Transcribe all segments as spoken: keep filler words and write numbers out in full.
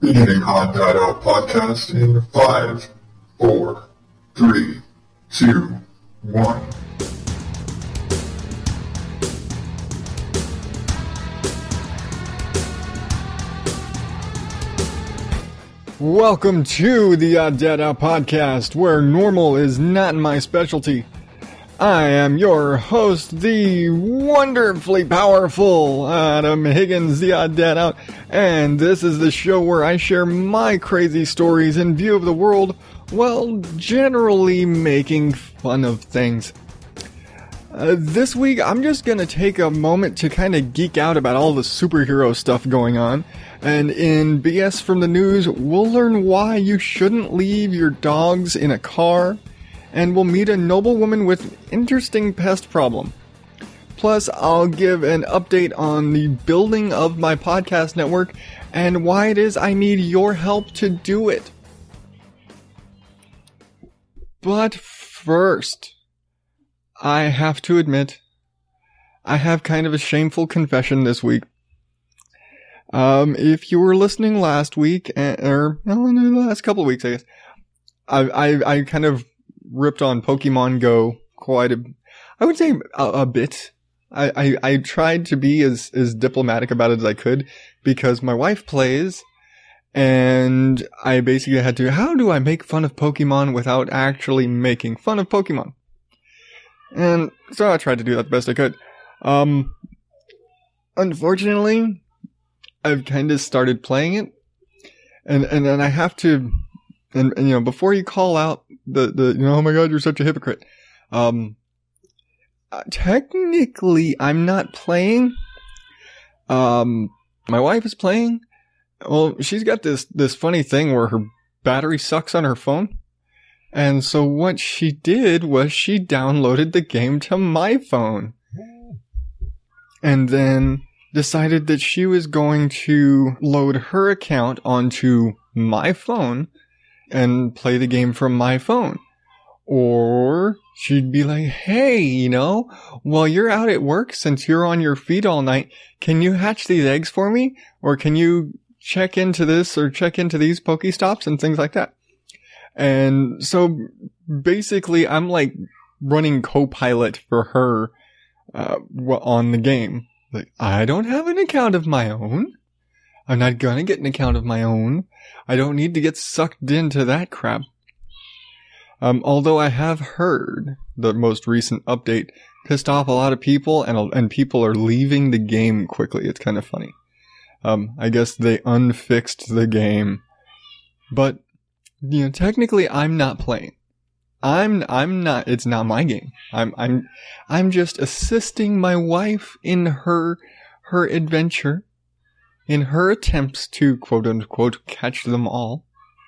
Beginning Hot Dot Out podcast in five, four, three, two, one. Welcome to the Odd Dad Out podcast, where normal is not my specialty. I am your host, the wonderfully powerful Adam Higgins, the Odd Dad Out, and this is the show where I share my crazy stories in view of the world, while generally making fun of things. Uh, this week, I'm just gonna take a moment to kind of geek out about all the superhero stuff going on, and in B S from the news, we'll learn why you shouldn't leave your dogs in a car, and we'll meet a noblewoman with an interesting pest problem. Plus, I'll give an update on the building of my podcast network and why it is I need your help to do it. But first, I have to admit, I have kind of a shameful confession this week. Um, if you were listening last week, or well, in the last couple of weeks, I guess, I, I, I kind of ripped on Pokemon Go quite a, I would say a, a bit. I, I, I tried to be as, as diplomatic about it as I could because my wife plays, and I basically had to, how do I make fun of Pokemon without actually making fun of Pokemon? And so I tried to do that the best I could. Um, unfortunately, I've kind of started playing it, and, and then I have to, and, and you know, before you call out the, the, you know, oh my god, you're such a hypocrite. Um, uh, technically, I'm not playing. Um, my wife is playing. Well, she's got this, this funny thing where her battery sucks on her phone. And so what she did was she downloaded the game to my phone. And then decided that she was going to load her account onto my phone and play the game from my phone. Or she'd be like, hey, you know, while you're out at work, since you're on your feet all night, can you hatch these eggs for me? Or can you check into this or check into these Pokestops and things like that? And so basically I'm like running co-pilot for her uh, on the game. Like, I don't have an account of my own. I'm not gonna get an account of my own. I don't need to get sucked into that crap. Um, although I have heard the most recent update pissed off a lot of people, and and people are leaving the game quickly. It's kind of funny. Um, I guess they unfixed the game, but you know, technically, I'm not playing. I'm I'm not. It's not my game. I'm I'm I'm just assisting my wife in her her adventure, in her attempts to quote unquote catch them all.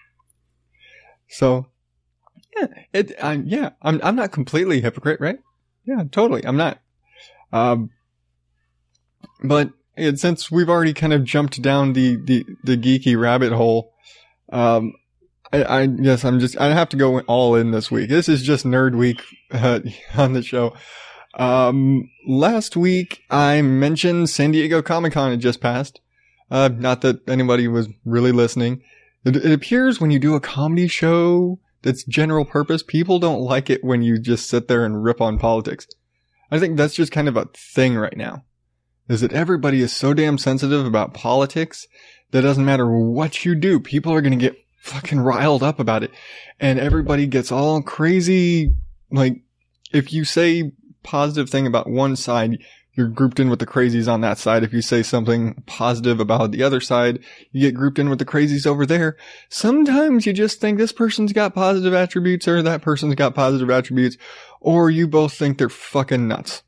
So, yeah, it I, yeah. I'm I'm not completely a hypocrite, right? Yeah, totally. I'm not. Um, but it, since we've already kind of jumped down the the the geeky rabbit hole, um. I, I yes, I'm just, I have to go all in this week. This is just Nerd Week uh, on the show. Um, last week I mentioned San Diego Comic-Con had just passed. Uh, not that anybody was really listening. It, it appears when you do a comedy show that's general purpose, people don't like it when you just sit there and rip on politics. I think that's just kind of a thing right now. Is that everybody is so damn sensitive about politics that it doesn't matter what you do, people are gonna get fucking riled up about it, and everybody gets all crazy. Like, if you say positive thing about one side, you're grouped in with the crazies on that side. If you say something positive about the other side, you get grouped in with the crazies over there. Sometimes you just think this person's got positive attributes or that person's got positive attributes, or you both think they're fucking nuts.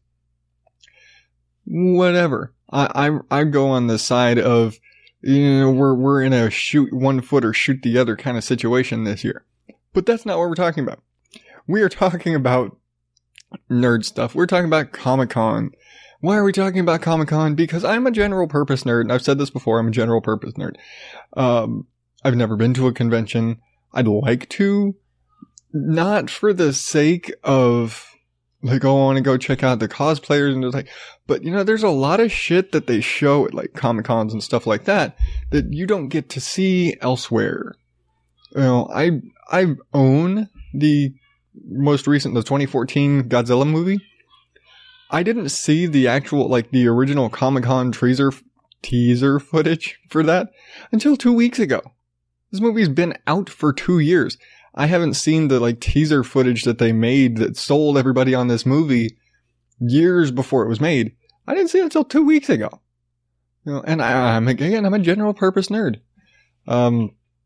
Whatever. I I, I go on the side of, you know, we're, we're in a shoot one foot or shoot the other kind of situation this year. But that's not what we're talking about. We are talking about nerd stuff. We're talking about Comic-Con. Why are we talking about Comic-Con? Because I'm a general purpose nerd. And I've said this before. I'm a general purpose nerd. Um, I've never been to a convention. I'd like to. Not for the sake of like, oh, I want to go check out the cosplayers, and it's like, but you know, there's a lot of shit that they show at like Comic Cons and stuff like that that you don't get to see elsewhere. You know, I I own the most recent, the twenty fourteen Godzilla movie. I didn't see the actual, like, the original Comic Con teaser teaser footage for that until two weeks ago. This movie's been out for two years. I haven't seen the, like, teaser footage that they made that sold everybody on this movie years before it was made. I didn't see it until two weeks ago. You know, and I, I'm, again, I'm a general purpose nerd. Um,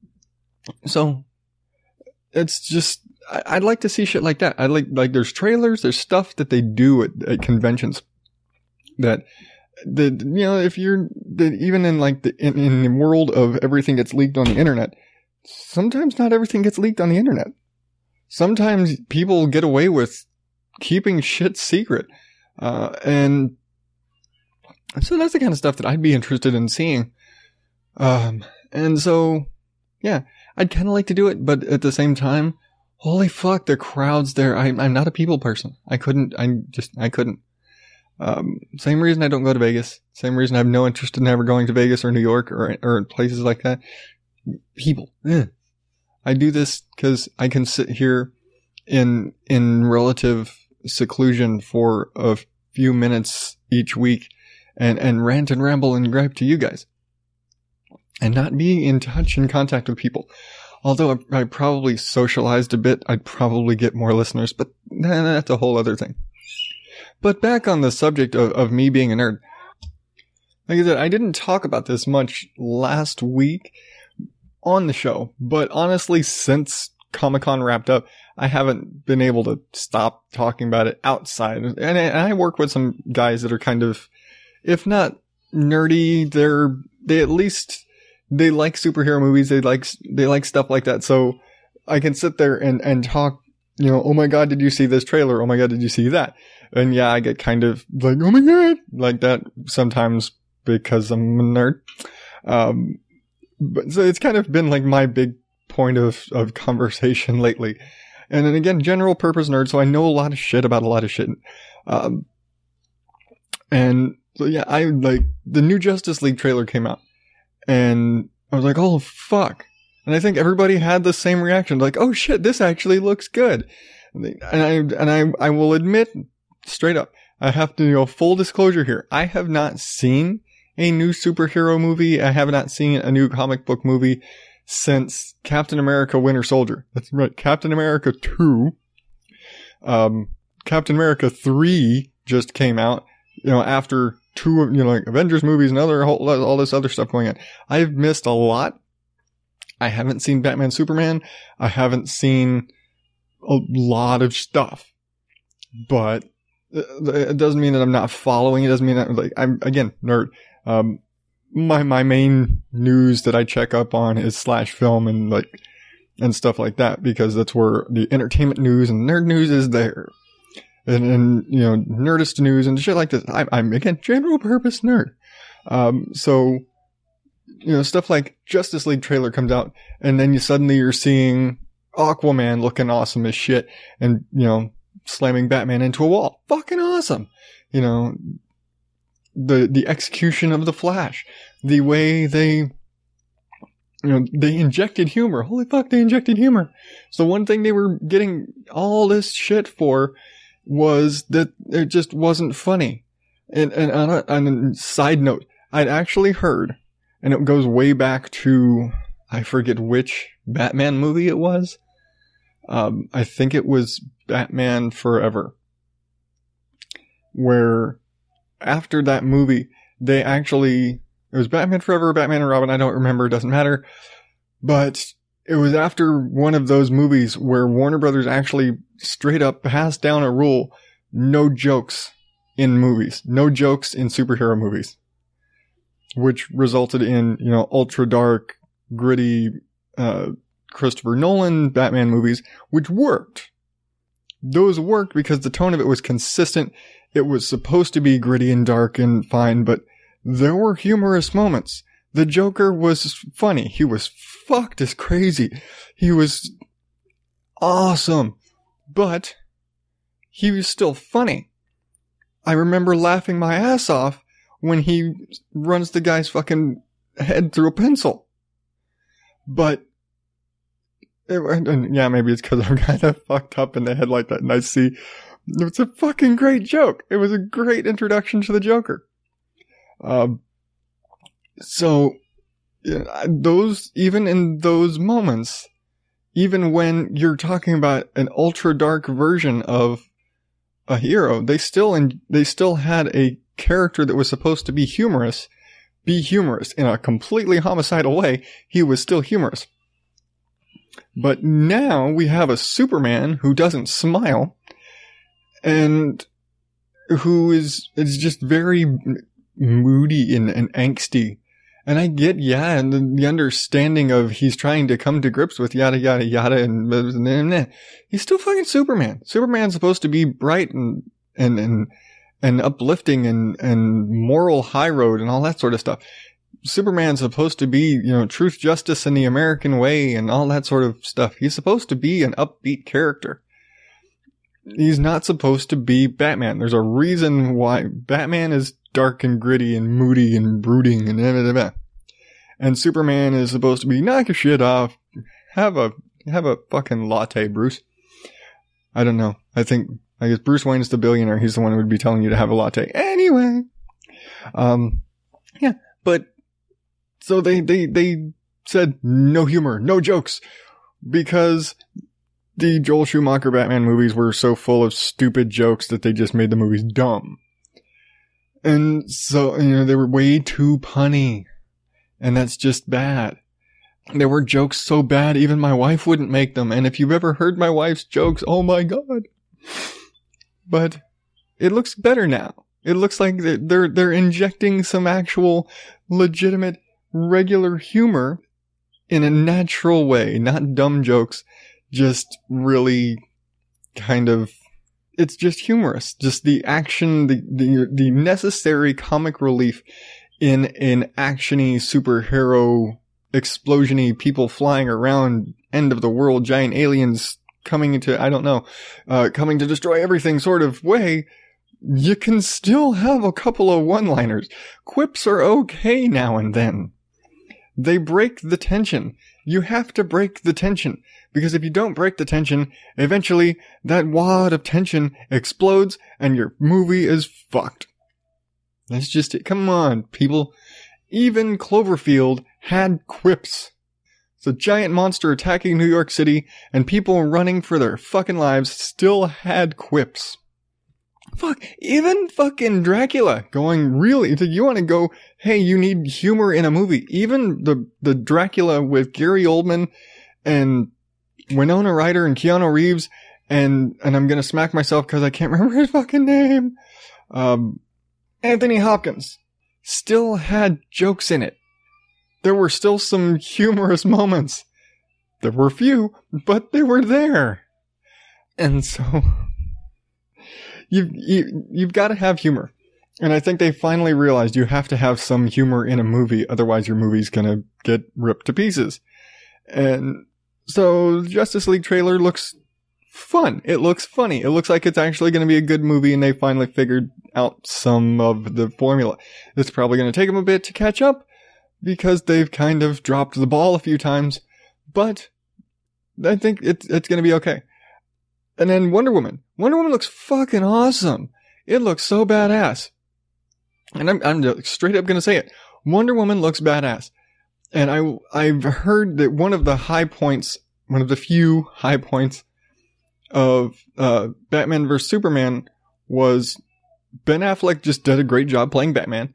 so, it's just, I, I'd like to see shit like that. I like, like, there's trailers, there's stuff that they do at, at conventions that, that, you know, if you're, that even in, like, the, in, in the world of everything gets leaked on the internet, sometimes not everything gets leaked on the internet. Sometimes people get away with keeping shit secret. Uh, and so that's the kind of stuff that I'd be interested in seeing. Um, and so, yeah, I'd kind of like to do it, but at the same time, holy fuck, the crowds there. I'm, I'm not a people person. I couldn't, I just, I couldn't. Um, same reason I don't go to Vegas. Same reason I have no interest in ever going to Vegas or New York or, or places like that. People. Eh. I do this because I can sit here in in relative seclusion for a few minutes each week and, and rant and ramble and gripe to you guys. And not be in touch and contact with people. Although I, I probably socialized a bit, I'd probably get more listeners, but nah, that's a whole other thing. But back on the subject of, of me being a nerd. Like I said, I didn't talk about this much last week on the show, but honestly, since Comic-Con wrapped up, I haven't been able to stop talking about it outside. And I, and I work with some guys that are kind of, if not nerdy, they're, they at least, they like superhero movies. They like, they like stuff like that. So I can sit there and, and talk, you know, oh my God, did you see this trailer? Oh my God, did you see that? And yeah, I get kind of like, oh my God, like that sometimes because I'm a nerd. Um, But so it's kind of been like my big point of, of conversation lately. And then again, general purpose nerd, so I know a lot of shit about a lot of shit. Um, and so yeah, I like the new Justice League trailer came out and I was like, oh fuck. And I think everybody had the same reaction, like, oh shit, this actually looks good. And I, and I, I will admit straight up, I have to, you know, full disclosure here. I have not seen a new superhero movie. I have not seen a new comic book movie since Captain America Winter Soldier. That's right. Captain America two. Um, Captain America three just came out, you know, after two of, you know, like Avengers movies and other, whole, all this other stuff going on. I've missed a lot. I haven't seen Batman Superman. I haven't seen a lot of stuff, but it doesn't mean that I'm not following. It doesn't mean that, like, I'm, again, nerd. Um, my, my main news that I check up on is Slash Film and like, and stuff like that, because that's where the entertainment news and nerd news is there. And, and, you know, Nerdist news and shit like this. I, I'm, again, general purpose nerd. Um, so, you know, stuff like Justice League trailer comes out and then you suddenly you're seeing Aquaman looking awesome as shit and, you know, slamming Batman into a wall. Fucking awesome. You know, the, the execution of the Flash, the way they, you know, they injected humor. Holy fuck, they injected humor. So one thing they were getting all this shit for was that it just wasn't funny. And, and on a, on a side note, I'd actually heard, and it goes way back to, I forget which Batman movie it was. Um, I think it was Batman Forever, where after that movie, they actually, it was Batman Forever or Batman and Robin, I don't remember, it doesn't matter. But it was after one of those movies where Warner Brothers actually straight up passed down a rule, no jokes in movies, no jokes in superhero movies, which resulted in, you know, ultra dark, gritty, uh, Christopher Nolan Batman movies, which worked. Those worked because the tone of it was consistent. It was supposed to be gritty and dark and fine, but there were humorous moments. The Joker was funny. He was fucked as crazy. He was awesome, but he was still funny. I remember laughing my ass off when he runs the guy's fucking head through a pencil. But, it, and yeah, maybe it's because I'm kind of fucked up in the head like that, and I see, it's a fucking great joke. It was a great introduction to the Joker. Um, so, yeah, those, even in those moments, even when you're talking about an ultra dark version of a hero, they still, in, they still had a character that was supposed to be humorous, be humorous in a completely homicidal way. He was still humorous. But now we have a Superman who doesn't smile and who is, is just very moody and, and angsty. And I get, yeah, and the, the understanding of he's trying to come to grips with yada, yada, yada, and blah, blah, blah, blah. He's still fucking Superman. Superman's supposed to be bright and, and, and, and uplifting and, and moral high road and all that sort of stuff. Superman's supposed to be, you know, truth, justice, and the American way and all that sort of stuff. He's supposed to be an upbeat character. He's not supposed to be Batman. There's a reason why Batman is dark and gritty and moody and brooding and blah, blah, blah. And Superman is supposed to be knock your shit off. Have a, have a fucking latte, Bruce. I don't know. I think, I guess Bruce Wayne's the billionaire. He's the one who would be telling you to have a latte. Anyway. Um, yeah, but, so they, they, they said no humor, no jokes, because the Joel Schumacher Batman movies were so full of stupid jokes that they just made the movies dumb. And so, you know, they were way too punny. And that's just bad. There were jokes so bad, even my wife wouldn't make them. And if you've ever heard my wife's jokes, oh my God. But it looks better now. It looks like they're, they're injecting some actual legitimate regular humor in a natural way, not dumb jokes, just really kind of, it's just humorous. Just the action, the, the, the necessary comic relief in an actiony superhero explosion-y, people flying around, end of the world, giant aliens coming into, I don't know, uh, coming to destroy everything sort of way. You can still have a couple of one-liners. Quips are okay now and then. They break the tension. You have to break the tension. Because if you don't break the tension, eventually that wad of tension explodes and your movie is fucked. That's just it. Come on, people. Even Cloverfield had quips. It's a giant monster attacking New York City and people running for their fucking lives still had quips. Fuck, even fucking Dracula going really, you want to go, hey, you need humor in a movie. Even the, the Dracula with Gary Oldman and Winona Ryder and Keanu Reeves and, and I'm gonna smack myself because I can't remember his fucking name. Um, Anthony Hopkins still had jokes in it. There were still some humorous moments. There were few, but they were there. And so, you've, you, you've got to have humor. And I think they finally realized you have to have some humor in a movie, otherwise your movie's gonna get ripped to pieces. And so, the Justice League trailer looks fun. It looks funny. It looks like it's actually going to be a good movie and they finally figured out some of the formula. It's probably going to take them a bit to catch up because they've kind of dropped the ball a few times, but I think it's, it's going to be okay. And then Wonder Woman. Wonder Woman looks fucking awesome. It looks so badass. And I'm, I'm straight up going to say it. Wonder Woman looks badass. And I, I've heard that one of the high points, one of the few high points of uh, Batman versus Superman was Ben Affleck just did a great job playing Batman.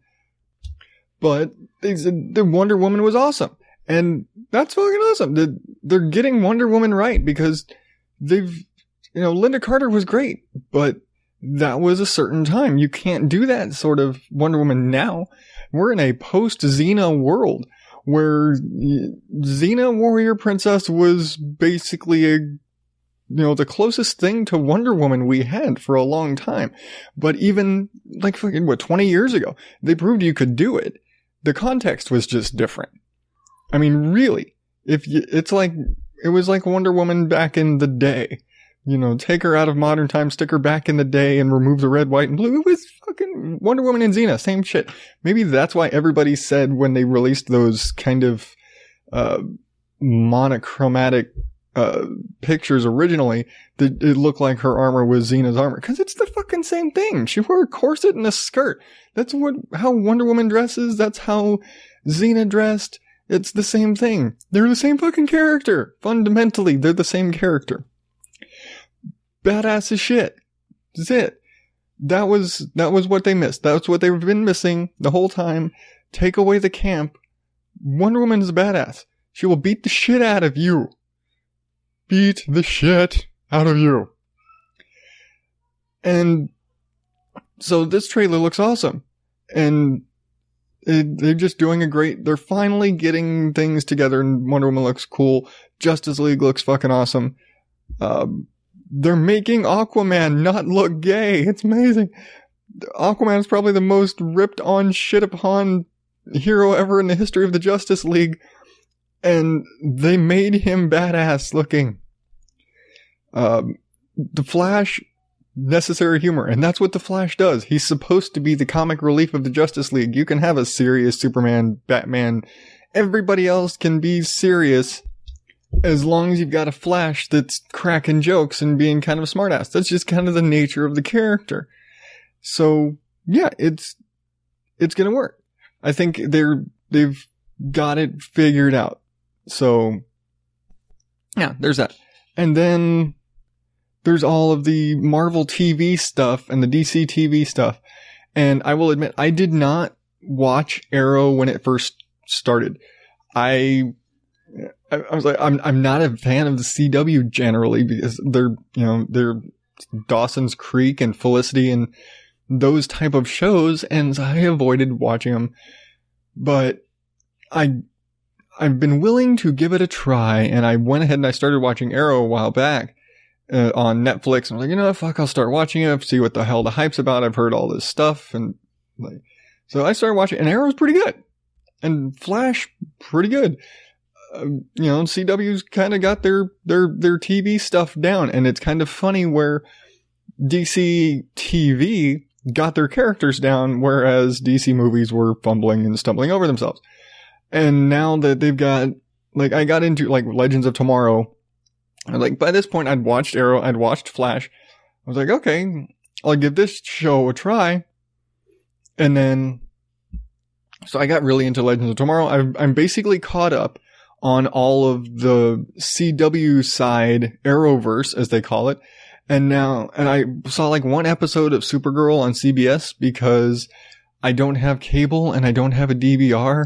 But they said the Wonder Woman was awesome. And that's fucking awesome. They're, they're getting Wonder Woman right because they've, you know, Linda Carter was great, but that was a certain time. You can't do that sort of Wonder Woman now. We're in a post-Xena world where Xena Warrior Princess was basically a, you know, the closest thing to Wonder Woman we had for a long time. But even, like, fucking, what, twenty years ago, they proved you could do it. The context was just different. I mean, really, if you, it's like, it was like Wonder Woman back in the day. you know, take her out of modern time, stick her back in the day, and remove the red, white, and blue. It was fucking Wonder Woman and Xena, same shit. Maybe that's why everybody said when they released those kind of uh monochromatic uh pictures originally that it looked like her armor was Xena's armor, because it's the fucking same thing. She wore a corset and a skirt. That's what how Wonder Woman dresses. That's how Xena dressed. It's the same thing. They're the same fucking character. Fundamentally, they're the same character. Badass as shit. That's it. That was, that was what they missed. That's what they've been missing the whole time. Take away the camp. Wonder Woman is a badass. She will beat the shit out of you. Beat the shit out of you. And so this trailer looks awesome. And it, they're just doing a great, they're finally getting things together, and Wonder Woman looks cool. Justice League looks fucking awesome. Um, They're making Aquaman not look gay. It's amazing. Aquaman is probably the most ripped on, shit upon hero ever in the history of the Justice League. And they made him badass looking. Um, the Flash, necessary humor. And that's what the Flash does. He's supposed to be the comic relief of the Justice League. You can have a serious Superman, Batman. Everybody else can be serious, as long as you've got a Flash that's cracking jokes and being kind of a smartass. That's just kind of the nature of the character. So, yeah, it's, it's gonna work. I think they're, they've got it figured out. So, yeah, there's that. And then there's all of the Marvel T V stuff and the D C T V stuff. And I will admit, I did not watch Arrow when it first started. I, I was like, I'm I'm not a fan of the C W generally, because they're, you know, they're Dawson's Creek and Felicity and those type of shows, and so I avoided watching them. But I, I've been willing to give it a try, and I went ahead and I started watching Arrow a while back uh, on Netflix. And I was like, you know what, fuck, I'll start watching it, see what the hell the hype's about. I've heard all this stuff, and like, so I started watching, and Arrow's pretty good, and Flash pretty good. Uh, you know, C W's kind of got their, their, their T V stuff down, and it's kind of funny where D C T V got their characters down, whereas D C movies were fumbling and stumbling over themselves. And now that they've got, like, I got into, like, Legends of Tomorrow, and, like, by this point I'd watched Arrow, I'd watched Flash. I was like, okay, I'll give this show a try. And then, so I got really into Legends of Tomorrow. I've, I'm basically caught up on all of the C W side Arrowverse, as they call it. And now, and I saw like one episode of Supergirl on C B S because I don't have cable and I don't have a D V R.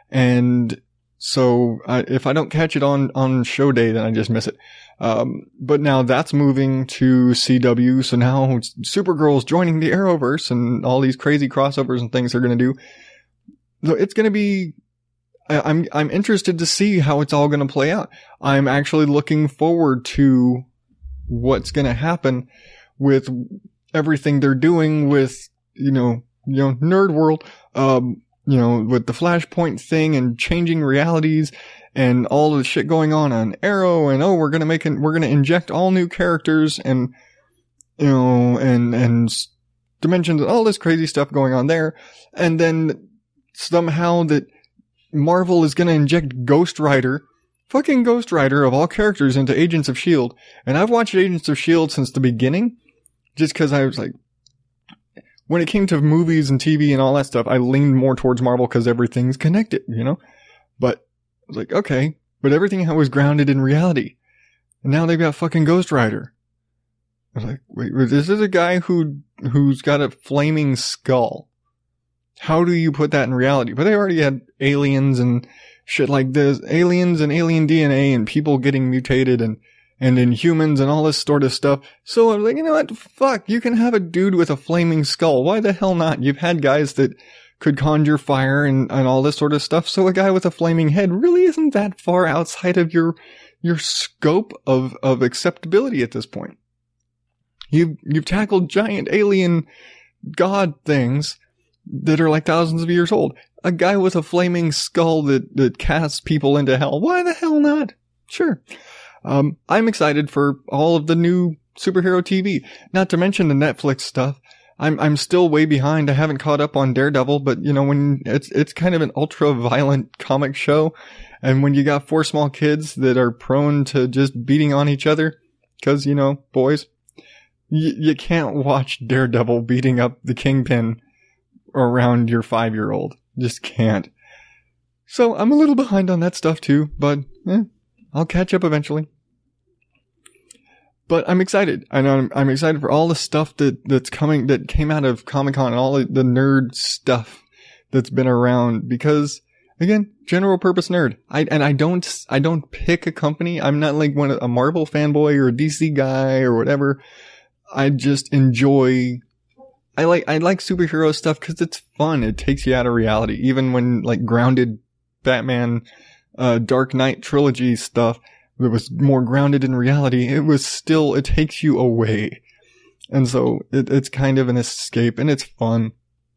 And so I, if I don't catch it on, on show day, then I just miss it. Um, but now that's moving to C W. So now Supergirl's joining the Arrowverse and all these crazy crossovers and things they're going to do. So it's going to be, I'm, I'm interested to see how it's all going to play out. I'm actually looking forward to what's going to happen with everything they're doing with, you know, you know, Nerd World, um, you know, with the Flashpoint thing and changing realities and all the shit going on on Arrow, and oh, we're going to make it, we're going to inject all new characters and, you know, and, and dimensions and all this crazy stuff going on there. And then somehow that Marvel is going to inject Ghost Rider, fucking Ghost Rider of all characters, into Agents of S H I E L D. And I've watched Agents of S H I E L D since the beginning, just because I was like, when it came to movies and T V and all that stuff, I leaned more towards Marvel because everything's connected, you know? But I was like, okay, but everything was grounded in reality. And now they've got fucking Ghost Rider. I was like, wait, this is a guy who, who's got a flaming skull. How do you put that in reality? But they already had aliens and shit like this. Aliens and alien D N A and people getting mutated and, and Inhumans and all this sort of stuff. So I'm like, you know what? Fuck, you can have a dude with a flaming skull. Why the hell not? You've had guys that could conjure fire and, and all this sort of stuff. So a guy with a flaming head really isn't that far outside of your, your scope of, of acceptability at this point. You've, you've tackled giant alien god things that are like thousands of years old. A guy with a flaming skull that, that casts people into hell. Why the hell not? Sure. Um, I'm excited for all of the new superhero T V, not to mention the Netflix stuff. I'm, I'm still way behind. I haven't caught up on Daredevil, but you know, when it's, it's kind of an ultra violent comic show. And when you got four small kids that are prone to just beating on each other, cause, you know, boys, y- you can't watch Daredevil beating up the Kingpin around your five-year-old. Just can't. So I'm a little behind on that stuff too, but eh, I'll catch up eventually. But I'm excited. I know I'm, I'm excited for all the stuff that, that's coming, that came out of Comic-Con and all the, the nerd stuff that's been around because, again, general purpose nerd. I, and I don't, I don't pick a company. I'm not like one, a Marvel fanboy or a D C guy or whatever. I just enjoy, I like, I like superhero stuff because it's fun. It takes you out of reality. Even when like grounded Batman, uh, Dark Knight trilogy stuff, that was more grounded in reality, it was still, it takes you away. And so it, it's kind of an escape and it's fun.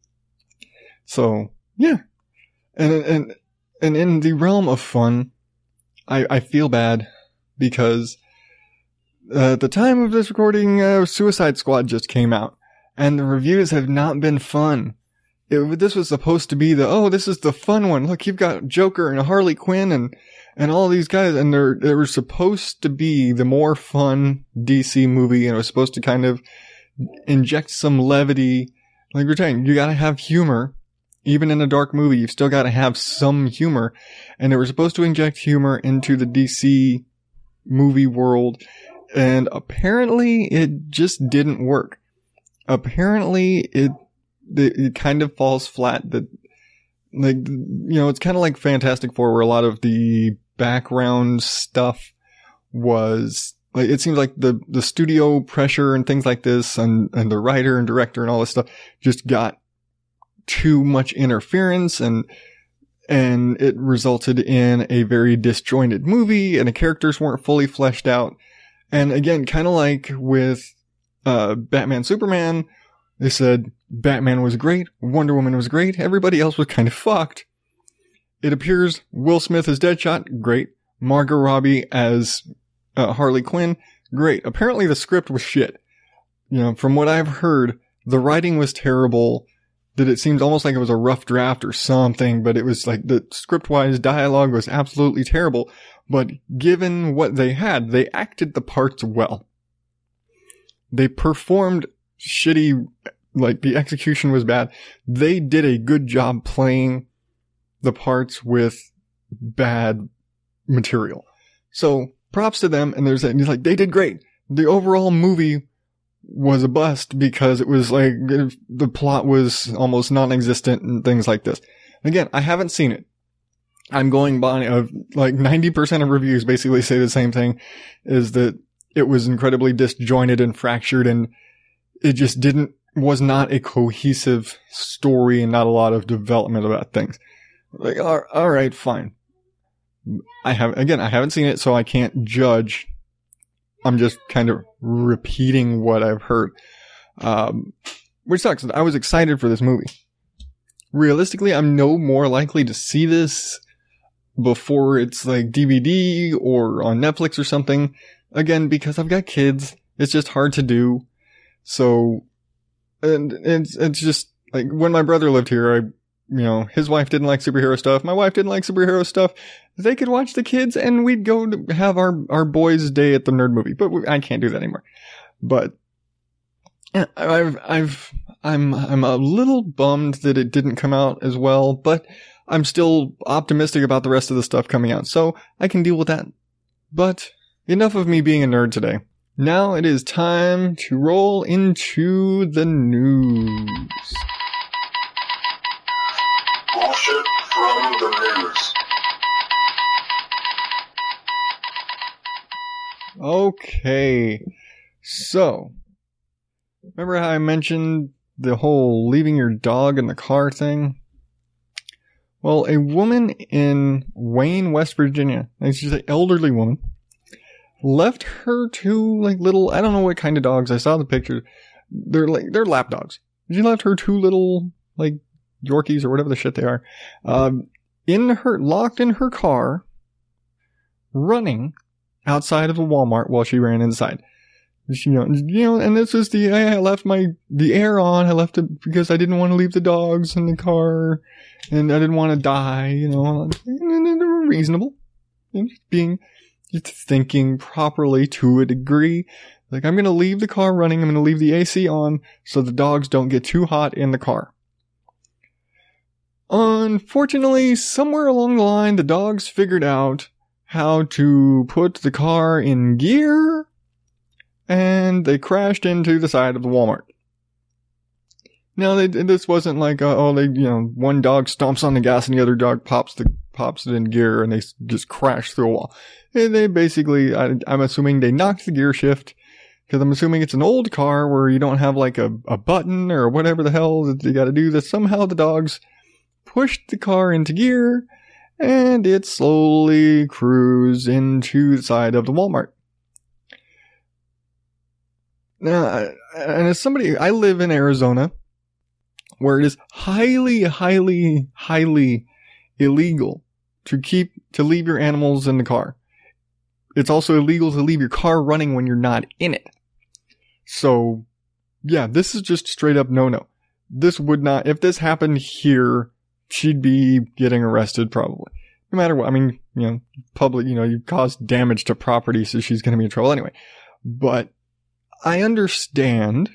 So yeah. And, and, and in the realm of fun, I, I feel bad because uh, at the time of this recording, uh, Suicide Squad just came out and the reviews have not been fun. It, this was supposed to be the, oh, this is the fun one. Look, you've got Joker and Harley Quinn and, and all these guys, and they're, they were supposed to be the more fun D C movie, and it was supposed to kind of inject some levity. Like we're saying, you gotta have humor. Even in a dark movie, you've still gotta have some humor. And they were supposed to inject humor into the D C movie world, and apparently it just didn't work. Apparently it, it, it kind of falls flat. That, like, you know, it's kind of like Fantastic Four, where a lot of the background stuff was like, it seems like the, the studio pressure and things like this and, and the writer and director and all this stuff just got too much interference and, and it resulted in a very disjointed movie and the characters weren't fully fleshed out. And again, kind of like with, uh, Batman Superman, they said Batman was great, Wonder Woman was great, everybody else was kind of fucked. It appears Will Smith as Deadshot, great. Margot Robbie as uh, Harley Quinn, great. Apparently the script was shit. You know, from what I've heard, the writing was terrible, that it seems almost like it was a rough draft or something, but it was like the script-wise dialogue was absolutely terrible. But given what they had, they acted the parts well. They performed shitty, like the execution was bad. They did a good job playing the parts with bad material. So props to them. And there's, and he's like, they did great. The overall movie was a bust because it was like, the plot was almost non-existent and things like this. Again, I haven't seen it. I'm going by, uh, like ninety percent of reviews basically say the same thing, is that it was incredibly disjointed and fractured and it just didn't, was not a cohesive story and not a lot of development about things. Like, all, all right, fine. I have, again, I haven't seen it, so I can't judge. I'm just kind of repeating what I've heard. Um, which sucks. I was excited for this movie. Realistically, I'm no more likely to see this before it's like D V D or on Netflix or something. Again, because I've got kids. It's just hard to do. So, and it's, it's just like when my brother lived here, I, you know, his wife didn't like superhero stuff. My wife didn't like superhero stuff. They could watch the kids and we'd go to have our, our boys' day at the nerd movie, but we, I can't do that anymore. But yeah, I've, I've, I'm, I'm a little bummed that it didn't come out as well, but I'm still optimistic about the rest of the stuff coming out, so I can deal with that. But enough of me being a nerd today. Now it is time to roll into the news. Bullshit from the news. Okay, so, remember how I mentioned the whole leaving your dog in the car thing? Well, a woman in Wayne, West Virginia, and she's an elderly woman, left her two, like, little, I don't know what kind of dogs, I saw the picture, they're like, they're lap dogs. She left her two little, like, Yorkies or whatever the shit they are, um, in her, locked in her car, running outside of the Walmart while she ran inside. You know, you know, and this was the, I left my, the air on, I left it because I didn't want to leave the dogs in the car, and I didn't want to die, you know, reasonable. And just being, just thinking properly to a degree. Like, I'm going to leave the car running, I'm going to leave the A C on, so the dogs don't get too hot in the car. Unfortunately, somewhere along the line, the dogs figured out how to put the car in gear, and they crashed into the side of the Walmart. Now, they, this wasn't like, uh, oh, they, you know, one dog stomps on the gas and the other dog pops the pops it in gear, and they just crash through a wall. And they basically, I, I'm assuming they knocked the gear shift, because I'm assuming it's an old car where you don't have like a, a button or whatever the hell that you got to do. That somehow the dogs pushed the car into gear, and it slowly cruised into the side of the Walmart. Now, and as somebody, I live in Arizona, where it is highly, highly, highly illegal to keep, to leave your animals in the car. It's also illegal to leave your car running when you're not in it. So, yeah, this is just straight up no-no. This would not, if this happened here, she'd be getting arrested probably. No matter what, I mean, you know, public, you know, you caused damage to property, so she's gonna be in trouble anyway. But I understand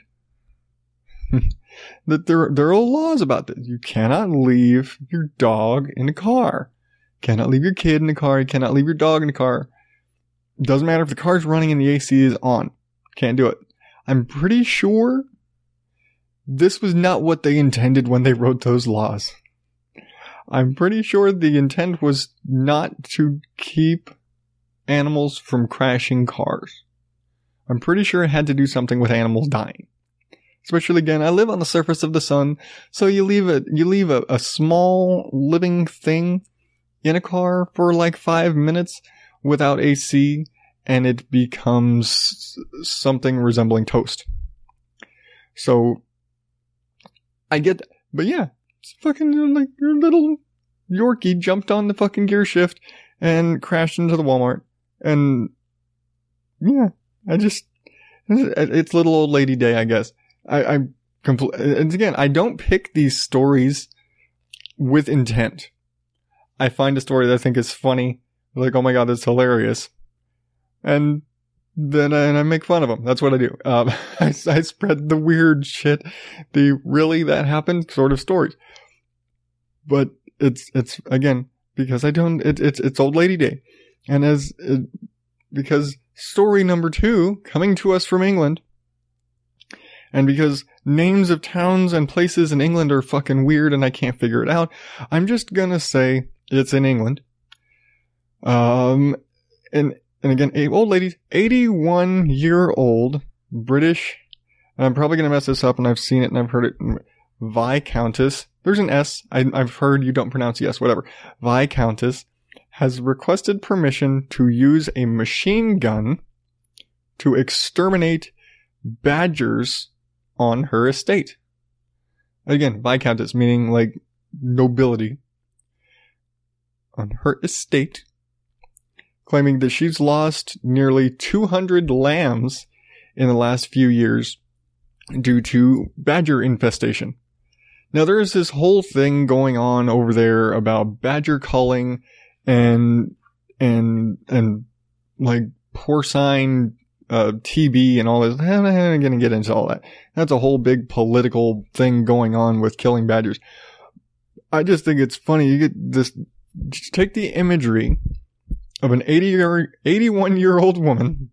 that there, there are laws about this. You cannot leave your dog in the car. You cannot leave your kid in the car. You cannot leave your dog in the car. It doesn't matter if the car's running and the A C is on. Can't do it. I'm pretty sure this was not what they intended when they wrote those laws. I'm pretty sure the intent was not to keep animals from crashing cars. I'm pretty sure it had to do something with animals dying. Especially, again, I live on the surface of the sun, so you leave a, you leave a, a small living thing in a car for like five minutes without A C, and it becomes something resembling toast. So, I get that. But yeah, it's fucking like your little Yorkie jumped on the fucking gear shift and crashed into the Walmart. And yeah, I just, it's little old lady day, I guess. I, I compl- and again, I don't pick these stories with intent. I find a story that I think is funny, like, oh my god, that's hilarious, and then I, and I make fun of them. That's what I do. Um, I, I spread the weird shit, the really that happened sort of stories. But it's it's again because I don't. It, it's it's old lady day, and as it, because story number two coming to us from England. And because names of towns and places in England are fucking weird and I can't figure it out, I'm just gonna say it's in England. Um, and, and again, a old lady, eighty-one year old British, and I'm probably gonna mess this up and I've seen it and I've heard it, Viscountess, there's an S, I, I've heard you don't pronounce yes, whatever, Viscountess has requested permission to use a machine gun to exterminate badgers on her estate. Again, Viscountess, meaning like nobility. On her estate, claiming that she's lost nearly two hundred lambs in the last few years due to badger infestation. Now there's this whole thing going on over there about badger culling and, and, and like porcine Uh, T B and all this. I'm not going to get into all that. That's a whole big political thing going on with killing badgers. I just think it's funny. You get this, just take the imagery of an eighty year, eighty-one year old woman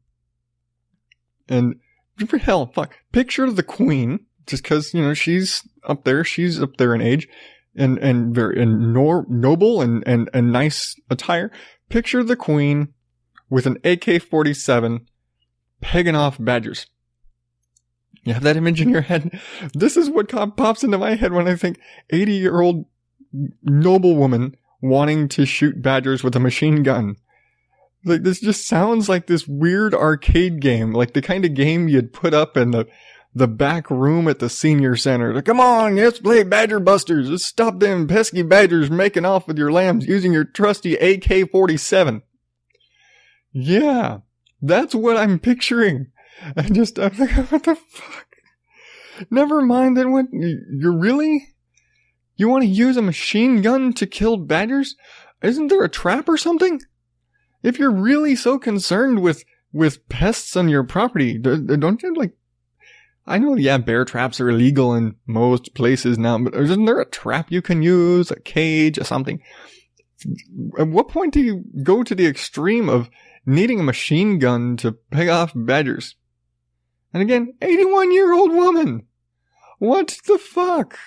and for hell, fuck, picture the queen, just cause, you know, she's up there, she's up there in age and, and very, and nor, noble and, and, and nice attire. Picture the queen with an A K forty-seven pegging off badgers. You have that image in your head. This is what pops into my head when I think eighty year old noble woman wanting to shoot badgers with a machine gun. Like, this just sounds like this weird arcade game, like the kind of game you'd put up in the the back room at the senior center. Like, come on, let's play Badger Busters. Let's stop them pesky badgers making off with your lambs using your trusty A K forty-seven. Yeah. That's what I'm picturing. I just, I'm like, what the fuck? Never mind that what, you're really? You want to use a machine gun to kill badgers? Isn't there a trap or something? If you're really so concerned with, with pests on your property, don't you like, I know, yeah, bear traps are illegal in most places now, but isn't there a trap you can use, a cage or something? At what point do you go to the extreme of needing a machine gun to pick off badgers? And again, eighty-one-year-old woman. What the fuck?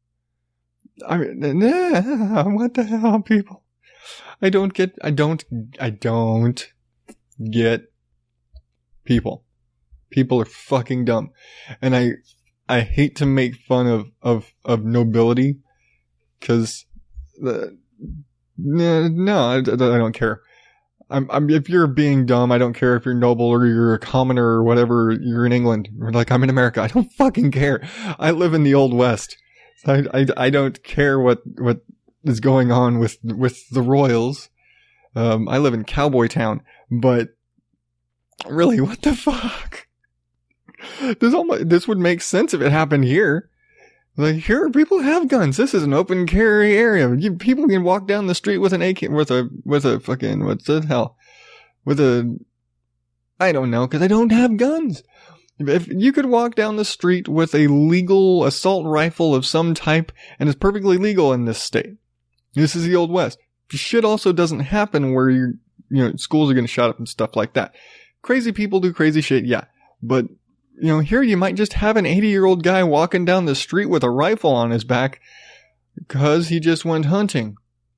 I mean, nah, what the hell, people? I don't get, I don't, I don't get people. People are fucking dumb. And I, I hate to make fun of, of, of nobility, cause the, no, no, I, I don't care. I'm, I'm, if you're being dumb, I don't care if you're noble or you're a commoner or whatever, you're in England. Like, I'm in America. I don't fucking care. I live in the Old West. I, I, I don't care what, what is going on with, with the royals. Um, I live in Cowboy Town, but really, what the fuck? This almost, this would make sense if it happened here. Like, here, people have guns. This is an open carry area. You, people can walk down the street with an A K, with a, with a fucking, what's the hell? With a, I don't know, cause I don't have guns. If you could walk down the street with a legal assault rifle of some type, and it's perfectly legal in this state. This is the Old West. Shit also doesn't happen where you, you know, schools are gonna shut up and stuff like that. Crazy people do crazy shit, yeah. But, you know, here you might just have an eighty-year-old guy walking down the street with a rifle on his back because he just went hunting.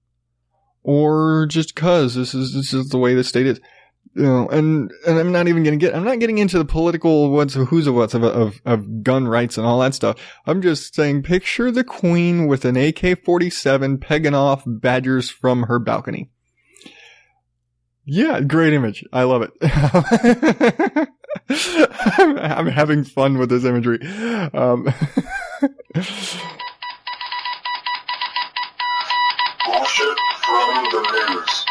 Or just cause this is, this is the way the state is. You know, and, and I'm not even gonna get, I'm not getting into the political what's, who's of what's of, of, of gun rights and all that stuff. I'm just saying, picture the queen with an A K forty-seven pegging off badgers from her balcony. Yeah, great image. I love it. I'm, I'm having fun with this imagery. Um, Bullshit from the news.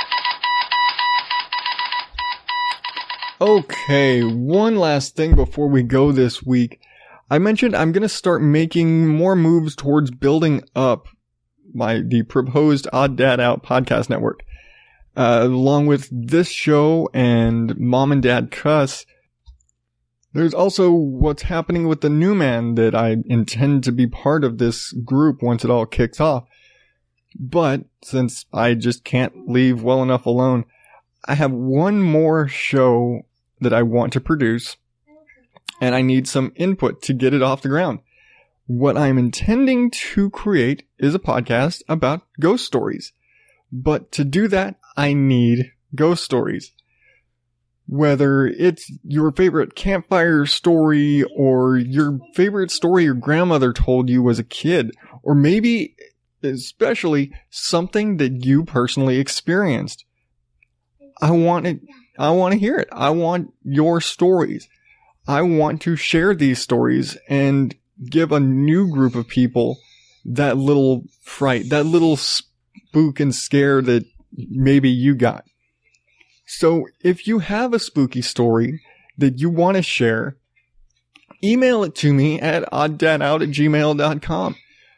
Okay, one last thing before we go this week. I mentioned I'm going to start making more moves towards building up my the proposed Odd Dad Out podcast network. Uh, along with this show and Mom and Dad Cuss, there's also what's happening with the New Man that I intend to be part of this group once it all kicks off. But since I just can't leave well enough alone, I have one more show that I want to produce, and I need some input to get it off the ground. What I'm intending to create is a podcast about ghost stories. But to do that, I need ghost stories. Whether it's your favorite campfire story, or your favorite story your grandmother told you as a kid, or maybe, especially, something that you personally experienced. I want it, I want to hear it. I want your stories. I want to share these stories and give a new group of people that little fright, that little spook and scare that maybe you got. So if you have a spooky story that you want to share, email it to me at odddadout at gmail dot com.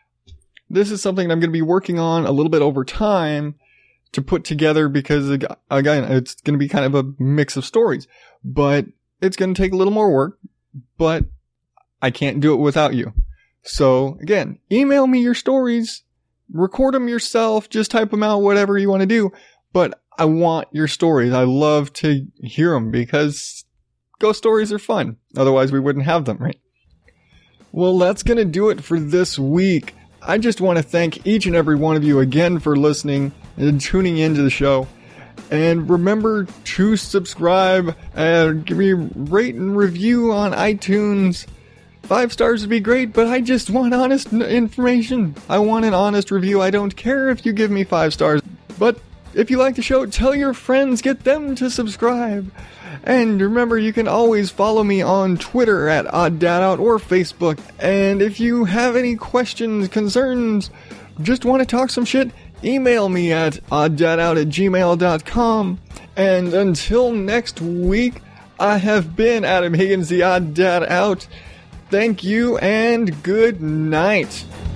This is something I'm going to be working on a little bit over time to put together, because again, it's going to be kind of a mix of stories, but it's going to take a little more work, but I can't do it without you. So again, email me your stories, record them yourself, just type them out, whatever you want to do. But I want your stories. I love to hear them because ghost stories are fun. Otherwise we wouldn't have them, right? Well, that's going to do it for this week. I just want to thank each and every one of you again for listening and tuning into the show. And remember to subscribe and give me a rate and review on iTunes. Five stars would be great, but I just want honest information. I want an honest review. I don't care if you give me five stars. But if you like the show, tell your friends, get them to subscribe. And remember, you can always follow me on Twitter at OddDadOut or Facebook. And if you have any questions, concerns, just want to talk some shit, email me at odddadout at gmail dot com. And until next week, I have been Adam Higgins, the Odd Dad out. Thank you and good night.